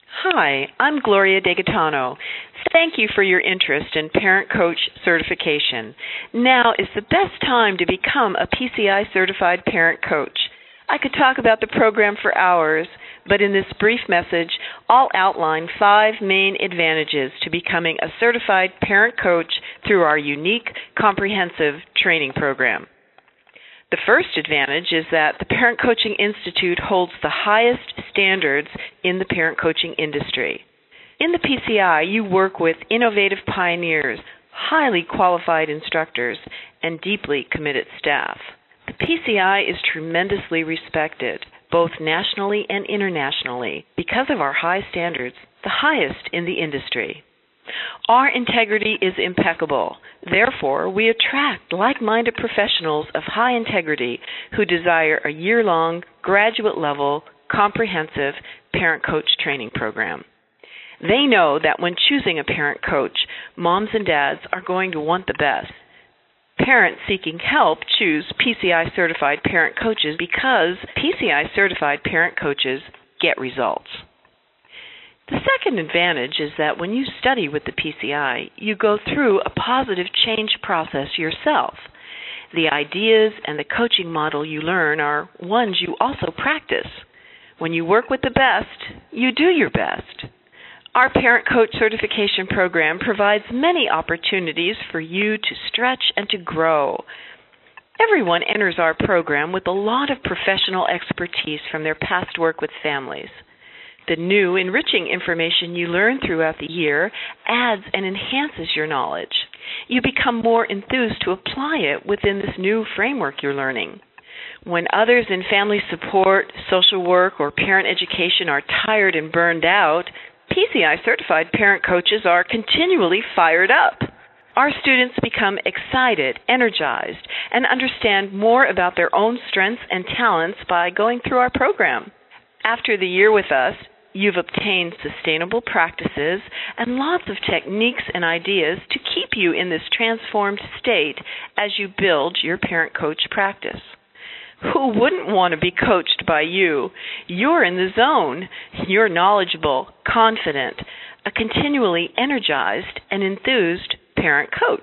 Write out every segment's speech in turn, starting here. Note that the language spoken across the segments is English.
Hi, I'm Gloria DeGaetano. Thank you for your interest in Parent Coach certification. Now is the best time to become a PCI certified parent coach. I could talk about the program for hours, but in this brief message, I'll outline 5 main advantages to becoming a certified parent coach through our unique, comprehensive training program. The first advantage is that the Parent Coaching Institute holds the highest standards in the parent coaching industry. In the PCI, you work with innovative pioneers, highly qualified instructors, and deeply committed staff. The PCI is tremendously respected, both nationally and internationally, because of our high standards, the highest in the industry. Our integrity is impeccable. Therefore, we attract like-minded professionals of high integrity who desire a year-long, graduate-level, comprehensive parent coach training program. They know that when choosing a parent coach, moms and dads are going to want the best. Parents seeking help choose PCI-certified parent coaches because PCI-certified parent coaches get results. The second advantage is that when you study with the PCI, you go through a positive change process yourself. The ideas and the coaching model you learn are ones you also practice. When you work with the best, you do your best. Our Parent Coach Certification Program provides many opportunities for you to stretch and to grow. Everyone enters our program with a lot of professional expertise from their past work with families. The new, enriching information you learn throughout the year adds and enhances your knowledge. You become more enthused to apply it within this new framework you're learning. When others in family support, social work, or parent education are tired and burned out, PCI-certified parent coaches are continually fired up. Our students become excited, energized, and understand more about their own strengths and talents by going through our program. After the year with us, you've obtained sustainable practices and lots of techniques and ideas to keep you in this transformed state as you build your parent coach practice. Who wouldn't want to be coached by you? You're in the zone. You're knowledgeable, confident, a continually energized and enthused parent coach.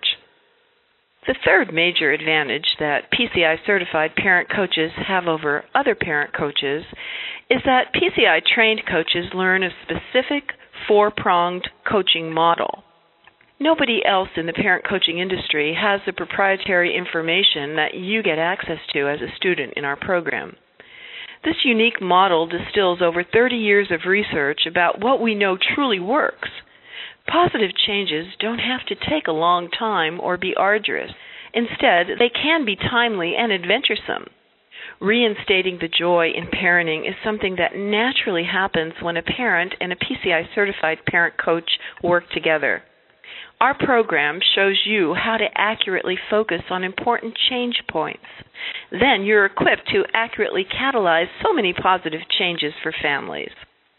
The third major advantage that PCI-certified parent coaches have over other parent coaches is that PCI-trained coaches learn a specific, 4-pronged coaching model. Nobody else in the parent coaching industry has the proprietary information that you get access to as a student in our program. This unique model distills over 30 years of research about what we know truly works. Positive changes don't have to take a long time or be arduous. Instead, they can be timely and adventuresome. Reinstating the joy in parenting is something that naturally happens when a parent and a PCI-certified parent coach work together. Our program shows you how to accurately focus on important change points. Then you're equipped to accurately catalyze so many positive changes for families.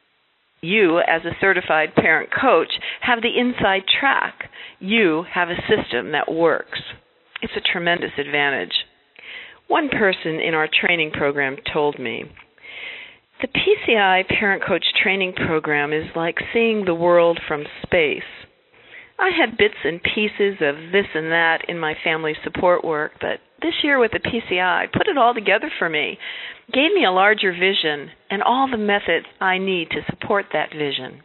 You, as a certified parent coach, have the inside track. You have a system that works. It's a tremendous advantage. One person in our training program told me, "The PCI Parent Coach Training Program is like seeing the world from space. I had bits and pieces of this and that in my family support work, but this year with the PCI put it all together for me, gave me a larger vision and all the methods I need to support that vision."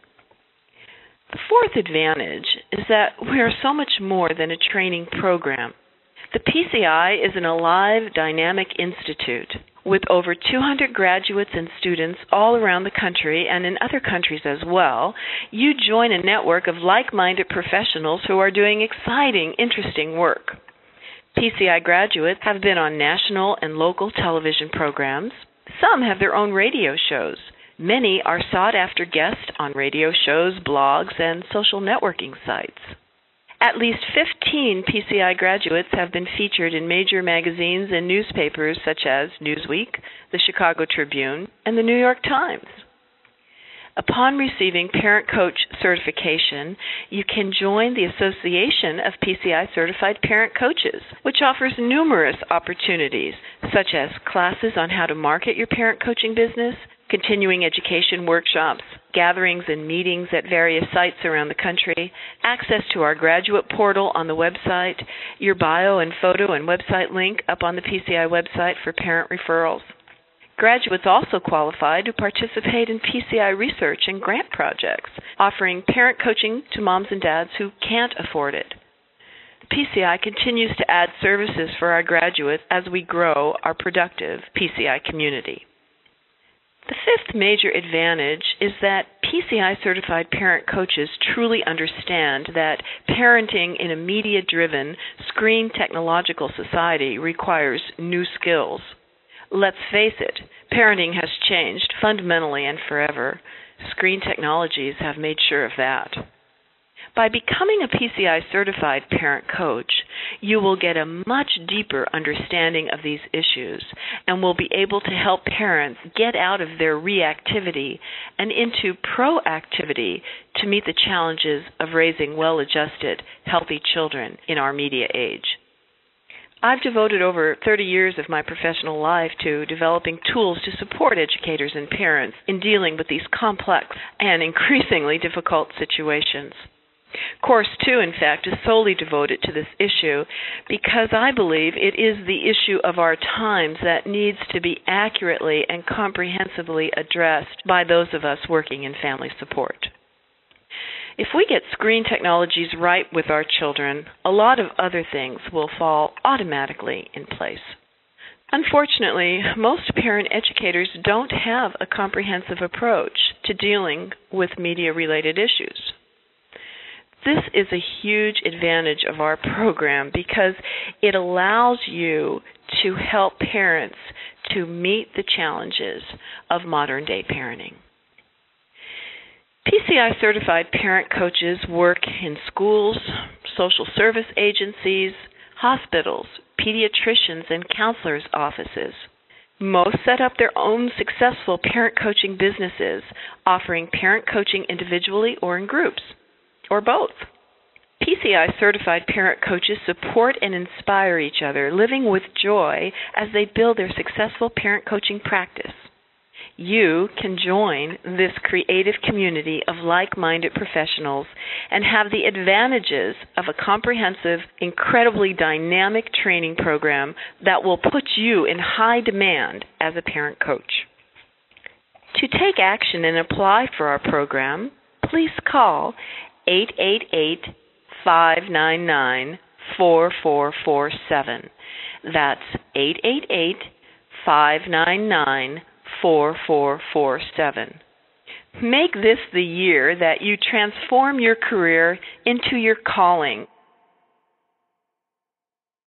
The fourth advantage is that we are so much more than a training program. The PCI is an alive, dynamic institute. With over 200 graduates and students all around the country and in other countries as well, you join a network of like-minded professionals who are doing exciting, interesting work. PCI graduates have been on national and local television programs. Some have their own radio shows. Many are sought-after guests on radio shows, blogs, and social networking sites. At least 15 PCI graduates have been featured in major magazines and newspapers such as Newsweek, the Chicago Tribune, and the New York Times. Upon receiving Parent Coach certification, you can join the Association of PCI-Certified Parent Coaches, which offers numerous opportunities, such as classes on how to market your parent coaching business, continuing education workshops, gatherings and meetings at various sites around the country, access to our graduate portal on the website, your bio and photo and website link up on the PCI website for parent referrals. Graduates also qualify to participate in PCI research and grant projects, offering parent coaching to moms and dads who can't afford it. The PCI continues to add services for our graduates as we grow our productive PCI community. The fifth major advantage is that PCI-certified parent coaches truly understand that parenting in a media-driven, screen technological society requires new skills. Let's face it, parenting has changed fundamentally and forever. Screen technologies have made sure of that. By becoming a PCI-certified parent coach, you will get a much deeper understanding of these issues and will be able to help parents get out of their reactivity and into proactivity to meet the challenges of raising well-adjusted, healthy children in our media age. I've devoted over 30 years of my professional life to developing tools to support educators and parents in dealing with these complex and increasingly difficult situations. Course 2, in fact, is solely devoted to this issue because I believe it is the issue of our times that needs to be accurately and comprehensively addressed by those of us working in family support. If we get screen technologies right with our children, a lot of other things will fall automatically in place. Unfortunately, most parent educators don't have a comprehensive approach to dealing with media-related issues. This is a huge advantage of our program because it allows you to help parents to meet the challenges of modern-day parenting. PCI-certified parent coaches work in schools, social service agencies, hospitals, pediatricians, and counselors' offices. Most set up their own successful parent coaching businesses, offering parent coaching individually or in groups, or both. PCI-certified parent coaches support and inspire each other, living with joy as they build their successful parent coaching practice. You can join this creative community of like-minded professionals and have the advantages of a comprehensive, incredibly dynamic training program that will put you in high demand as a parent coach. To take action and apply for our program, please call 888-599-4447. That's 888-599-4447. Make this the year that you transform your career into your calling